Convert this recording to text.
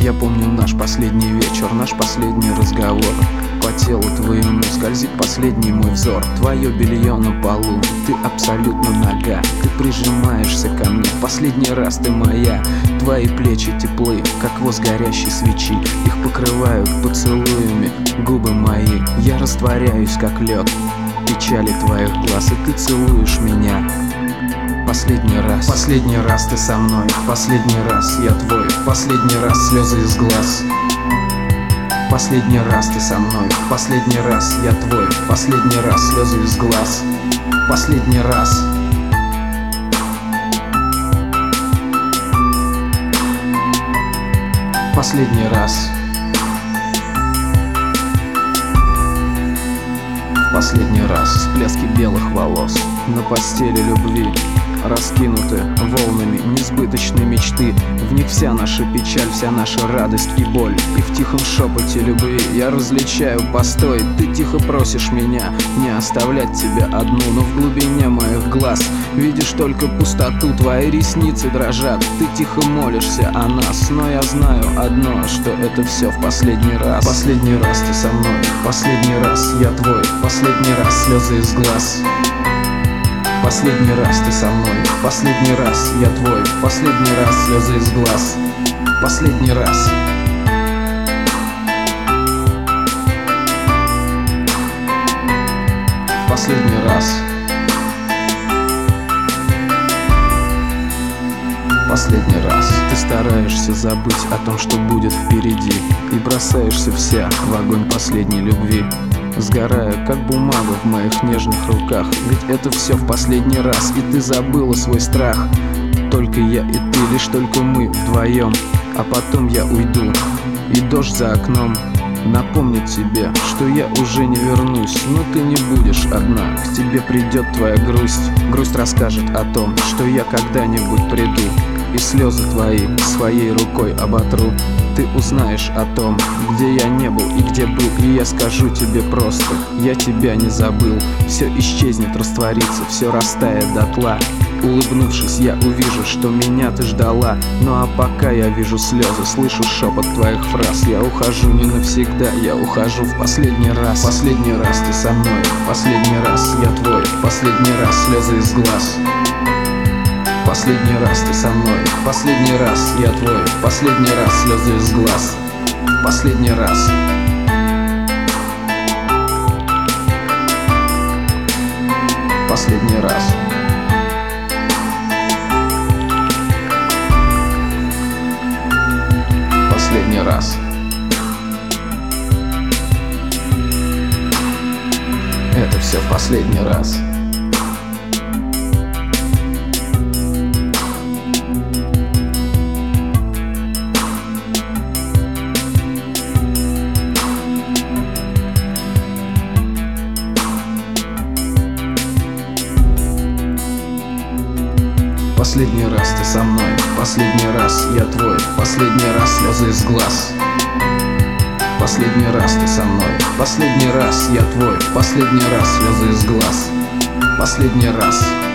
Я помню наш последний вечер, наш последний разговор. По телу твоему скользит последний мой взор. Твое белье на полу, ты абсолютно нага. Ты прижимаешься ко мне, последний раз ты моя. Твои плечи теплы, как воск горящей свечи. Их покрывают поцелуями губы мои. Я растворяюсь, как лед в печали твоих глаз, и ты целуешь меня. Последний раз ты со мной, последний раз я твой, последний раз слезы из глаз. Последний раз ты со мной, последний раз я твой, последний раз слезы из глаз. Последний раз. Последний раз. Последний раз. Всплески белых волос на постели любви раскинуты волнами несбыточной мечты. В них вся наша печаль, вся наша радость и боль. И в тихом шепоте любви я различаю постой. Ты тихо просишь меня не оставлять тебя одну, но в глубине моих глаз видишь только пустоту. Твои ресницы дрожат, ты тихо молишься о нас. Но я знаю одно, что это все в последний раз. Последний раз ты со мной, последний раз я твой, последний раз слезы из глаз. Последний раз ты со мной, последний раз я твой, последний раз слезы из глаз. Последний раз. Последний раз. Последний раз. Ты стараешься забыть о том, что будет впереди, и бросаешься вся в огонь последней любви, сгорая, как бумага в моих нежных руках. Ведь это все в последний раз, и ты забыла свой страх. Только я и ты, лишь только мы вдвоем. А потом я уйду, и дождь за окном напомнит тебе, что я уже не вернусь. Но ты не будешь одна, к тебе придет твоя грусть. Грусть расскажет о том, что я когда-нибудь приду, и слезы твои своей рукой оботру. Ты узнаешь о том, где я не был и где был, и я скажу тебе просто: я тебя не забыл. Все исчезнет, растворится, все растает дотла. Улыбнувшись, я увижу, что меня ты ждала. Ну а пока я вижу слезы, слышу шепот твоих фраз. Я ухожу не навсегда, я ухожу в последний раз. Последний раз ты со мной, последний раз я твой, последний раз слезы из глаз. Последний раз ты со мной, последний раз я твой, последний раз слезы из глаз. Последний раз. Последний раз. Последний раз. Это все в последний раз. Последний раз ты со мной, последний раз я твой, последний раз слезы из глаз. Последний раз ты со мной, последний раз я твой, последний раз слезы из глаз. Последний раз.